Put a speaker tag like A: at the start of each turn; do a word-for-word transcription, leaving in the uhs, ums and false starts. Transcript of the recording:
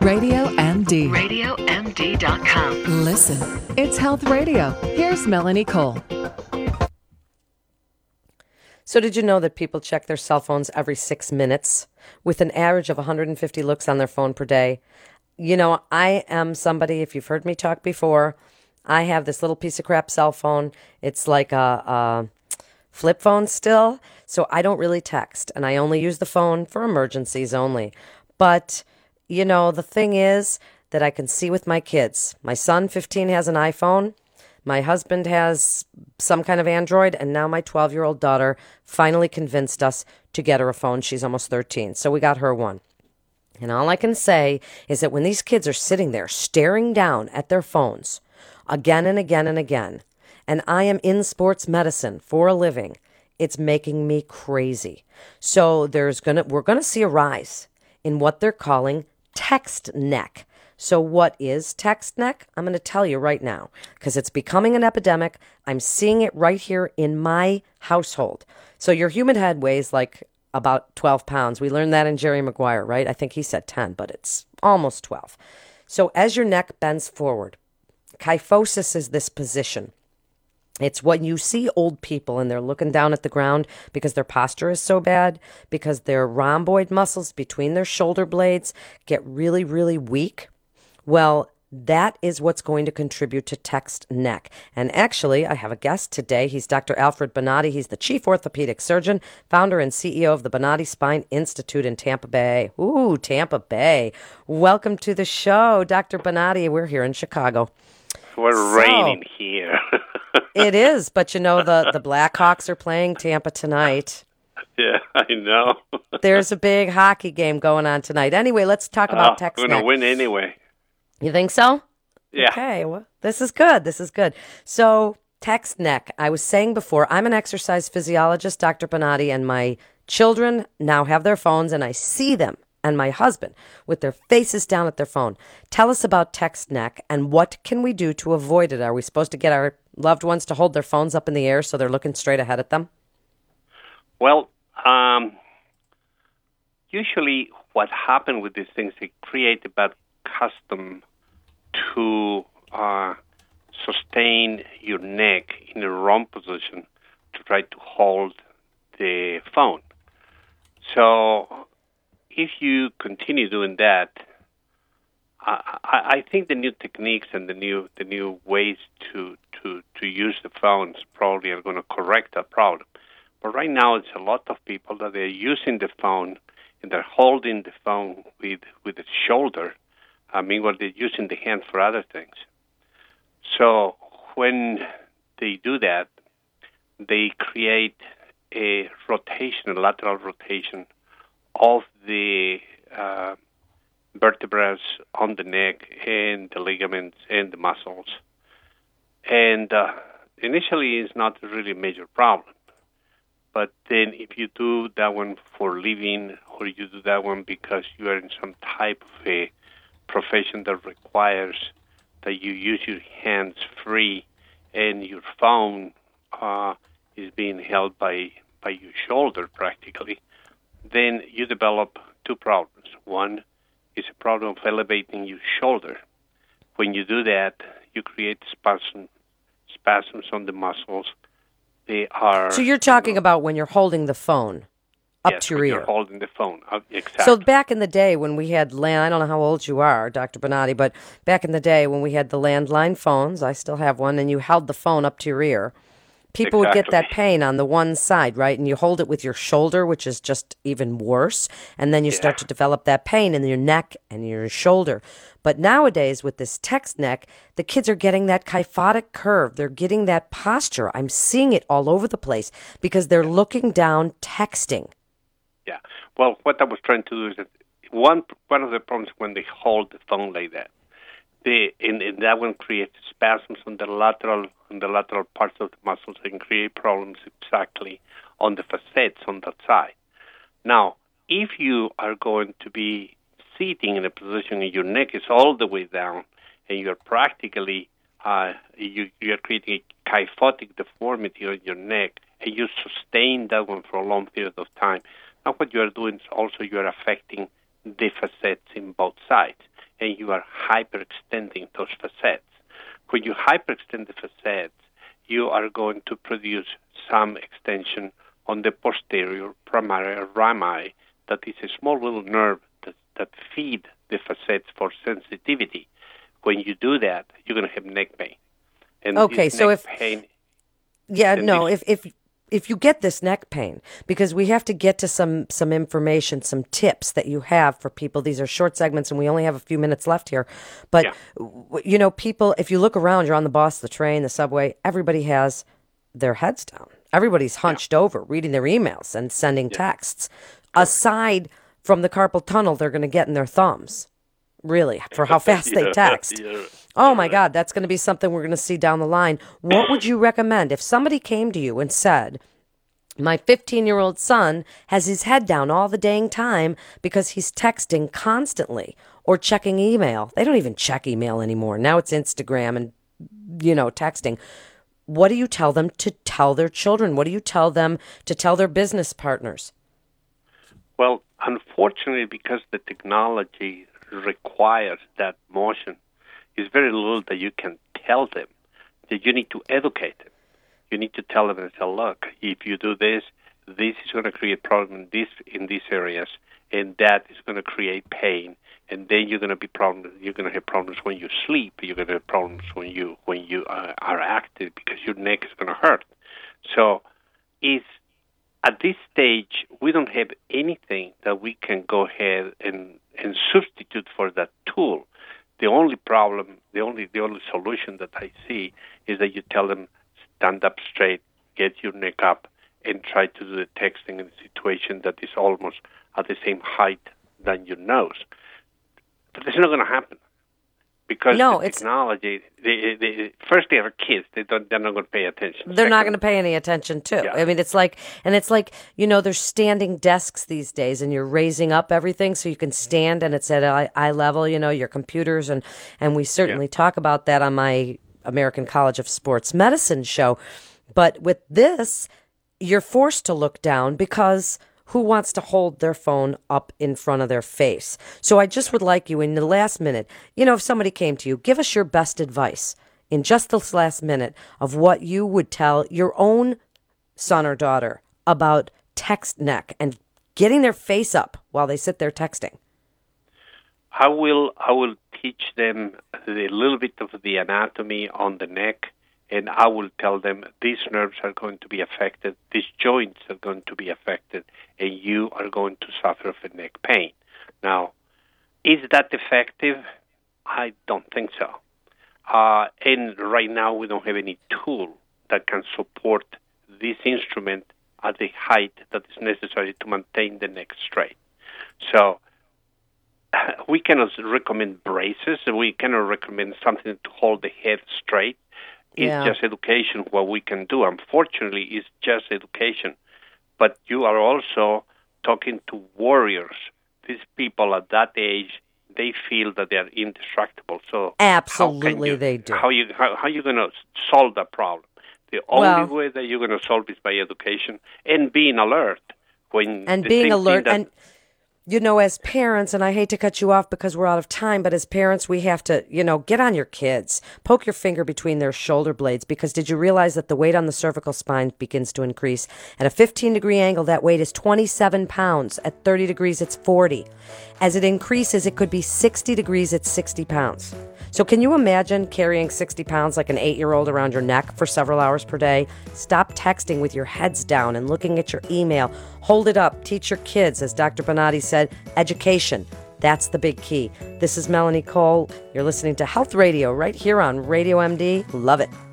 A: Radio M D.
B: radio m d dot com.
A: Listen, it's Health Radio. Here's Melanie Cole.
C: So did you know that people check their cell phones every six minutes with an average of one hundred fifty looks on their phone per day? You know, I am somebody, if you've heard me talk before, I have this little piece of crap cell phone. It's like a, a flip phone still, so I don't really text, and I only use the phone for emergencies only. But, you know, the thing is that I can see with my kids. My son, fifteen, has an iPhone. My husband has some kind of Android, and now my twelve-year-old daughter finally convinced us to get her a phone. She's almost thirteen, so we got her one. And all I can say is that when these kids are sitting there staring down at their phones again and again and again, and I am in sports medicine for a living, it's making me crazy. So there's gonna we're gonna see a rise in what they're calling text neck. So what is text neck? I'm going to tell you right now because it's becoming an epidemic. I'm seeing it right here in my household. So your human head weighs like about twelve pounds. We learned that in Jerry Maguire, right? I think he said ten, but it's almost twelve. So as your neck bends forward, kyphosis is this position. It's when you see old people and they're looking down at the ground because their posture is so bad, because their rhomboid muscles between their shoulder blades get really, really weak. Well, that is what's going to contribute to text neck. And actually, I have a guest today. He's Doctor Alfred Bonati. He's the chief orthopedic surgeon, founder and C E O of the Bonati Spine Institute in Tampa Bay. Ooh, Tampa Bay. Welcome to the show, Doctor Bonati. We're here in Chicago.
D: We're
C: so,
D: raining here.
C: It is, but you know, the, the Blackhawks are playing Tampa tonight.
D: Yeah, I know.
C: There's a big hockey game going on tonight. Anyway, let's talk about
D: oh,
C: text
D: we're
C: neck.
D: going to win anyway.
C: You think so?
D: Yeah.
C: Okay, well, this is good. This is good. So, text neck. I was saying before, I'm an exercise physiologist, Doctor Bonati, and my children now have their phones, and I see them and my husband with their faces down at their phone. Tell us about text neck, and what can we do to avoid it? Are we supposed to get our loved ones to hold their phones up in the air so they're looking straight ahead at them?
D: Well, um, usually what happens with these things, they create a bad custom to uh, sustain your neck in a wrong position to try to hold the phone. So if you continue doing that, I, I think the new techniques and the new the new ways to, to, to use the phones probably are going to correct that problem. But right now, it's a lot of people that they're using the phone and they're holding the phone with with the shoulder. I mean, well, they're using the hand for other things. So when they do that, they create a rotation, a lateral rotation of the uh, vertebrae on the neck and the ligaments and the muscles. And uh, initially, it's not really a major problem. But then if you do that one for living, or you do that one because you are in some type of a profession that requires that you use your hands free and your phone uh, is being held by, by your shoulder practically, then you develop two problems. One is a problem of elevating your shoulder. When you do that, you create spasm, spasms on the muscles. They are.
C: So you're talking about when you're holding the phone up
D: yes,
C: to your
D: when
C: ear.
D: You're holding the phone up, exactly.
C: So back in the day when we had land, I don't know how old you are, Doctor Bonati, but back in the day when we had the landline phones, I still have one, and you held the phone up to your ear, people
D: exactly.
C: would get that pain on the one side, right? And you hold it with your shoulder, which is just even worse, and then you
D: yeah.
C: start to develop that pain in your neck and your shoulder. But nowadays, with this text neck, the kids are getting that kyphotic curve. They're getting that posture. I'm seeing it all over the place because they're looking down, texting.
D: Yeah. Well, what I was trying to do is that one one of the problems when they hold the phone like that, they and, and that one creates spasms on the lateral on the lateral parts of the muscles and create problems exactly on the facets on that side. Now, if you are going to be sitting in a position and your neck is all the way down and you're practically uh, you you're creating a kyphotic deformity on your neck and you sustain that one for a long period of time. Now what you are doing is also you are affecting the facets in both sides. and you are hyperextending those facets. When you hyperextend the facets, you are going to produce some extension on the posterior primary rami, that is a small little nerve that, that feed the facets for sensitivity. When you do that, you're going to have neck pain. And
C: Okay,
D: this
C: so
D: neck
C: if
D: pain,
C: yeah,
D: and
C: no,
D: this-
C: if if if you get this neck pain, because we have to get to some some information, some tips that you have for people. These are short segments, and we only have a few minutes left here. But
D: Yeah.
C: w- you know, people, if you look around, you're on the bus, the train, the subway. Everybody has their heads down. Everybody's hunched over, reading their emails and sending texts. Aside from the carpal tunnel, they're going to get in their thumbs. Really, for how fast they
D: Yeah,
C: text.
D: yeah,
C: Oh my God, that's going to be something we're going to see down the line. What would you recommend if somebody came to you and said, my fifteen-year-old son has his head down all the dang time because he's texting constantly or checking email. They don't even check email anymore. Now it's Instagram and, you know, texting. What do you tell them to tell their children? What do you tell them to tell their business partners?
D: Well, unfortunately, because the technology requires that motion, there's very little that you can tell them. That you need to educate them. You need to tell them and say, look, if you do this, this is going to create problem in this in these areas, and that is going to create pain, and then you're going to be problem. You're going to have problems when you sleep. You're going to have problems when you when you uh, are active because your neck is going to hurt. So, is at this stage we don't have anything that we can go ahead and and substitute for that tool. The only problem, the only the only solution that I see is that you tell them, stand up straight, get your neck up, and try to do the texting in a situation that is almost at the same height than your nose. But it's not going to happen because
C: No,
D: the
C: it's-
D: technology. They, they, first, they are kids; they don't. They're not going to pay attention.
C: They're not
D: Second,
C: going to pay any attention to.
D: Yeah.
C: I mean, it's like, and it's like, you know, there's standing desks these days, and you're raising up everything so you can stand, and it's at eye, eye level. You know, your computers, and and we certainly talk about that on my American College of Sports Medicine show. But with this, you're forced to look down because who wants to hold their phone up in front of their face? So I just would like you in the last minute, you know, if somebody came to you, give us your best advice in just this last minute of what you would tell your own son or daughter about text neck and getting their face up while they sit there texting.
D: I will I will teach them a little bit of the anatomy on the neck, and I will tell them these nerves are going to be affected, these joints are going to be affected, and you are going to suffer from neck pain. Now, is that effective? I don't think so. Uh, and right now we don't have any tool that can support this instrument at the height that is necessary to maintain the neck straight. So we cannot recommend braces. We cannot recommend something to hold the head straight. It's
C: Yeah.
D: just education what we can do. Unfortunately, it's just education. But you are also talking to warriors. These people at that age, they feel that they are indestructible. So
C: Absolutely
D: how can you,
C: they do.
D: How you how, how you going to solve that problem? The only
C: Well-
D: way that you're going to solve is by education and being alert. When
C: And
D: the
C: being
D: same thing
C: alert.
D: that-
C: And, you know, as parents, and I hate to cut you off because we're out of time, but as parents, we have to, you know, get on your kids. Poke your finger between their shoulder blades because did you realize that the weight on the cervical spine begins to increase? At a fifteen degree angle, that weight is twenty-seven pounds. At thirty degrees, it's forty. As it increases, it could be sixty degrees, it's sixty pounds. So can you imagine carrying sixty pounds like an eight-year-old around your neck for several hours per day? Stop texting with your heads down and looking at your email. Hold it up. Teach your kids, as Doctor Bonatti said, education. That's the big key. This is Melanie Cole. You're listening to Health Radio right here on Radio M D. Love it.